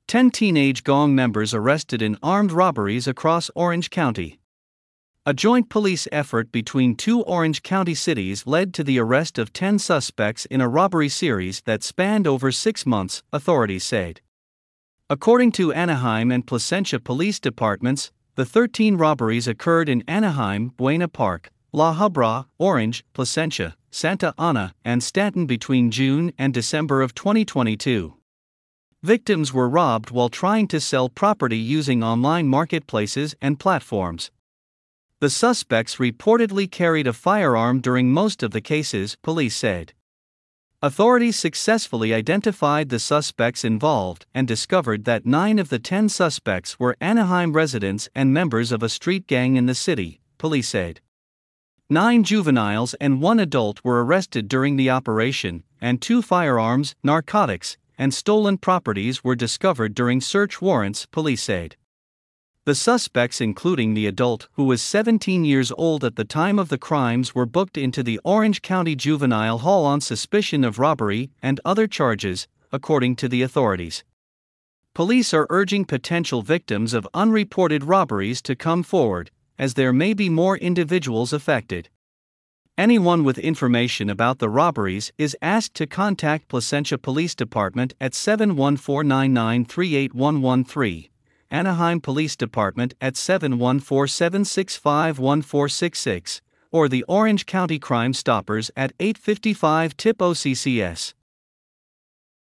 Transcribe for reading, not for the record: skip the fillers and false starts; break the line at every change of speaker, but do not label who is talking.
10 teenage gang members arrested in armed robberies across Orange County. A joint police effort between two Orange County cities led to the arrest of 10 suspects in a robbery series that spanned over 6 months, authorities said. According to Anaheim and Placentia police departments, the 13 robberies occurred in Anaheim, Buena Park, La Habra, Orange, Placentia, Santa Ana, and Stanton between June and December of 2022. Victims were robbed while trying to sell property using online marketplaces and platforms. The suspects reportedly carried a firearm during most of the cases, police said. Authorities successfully identified the suspects involved and discovered that 9 of the 10 suspects were Anaheim residents and members of a street gang in the city, police said. 9 juveniles and 1 adult were arrested during the operation, and 2 firearms, narcotics, and stolen properties were discovered during search warrants, police said. The suspects, including the adult, who was 17 years old at the time of the crimes, were booked into the Orange County Juvenile Hall on suspicion of robbery and other charges, according to the authorities. Police are urging potential victims of unreported robberies to come forward, as there may be more individuals affected. Anyone with information about the robberies is asked to contact Placentia Police Department at 714-993-8113, Anaheim Police Department at 714-765-1466, or the Orange County Crime Stoppers at 855 TIP OCCS.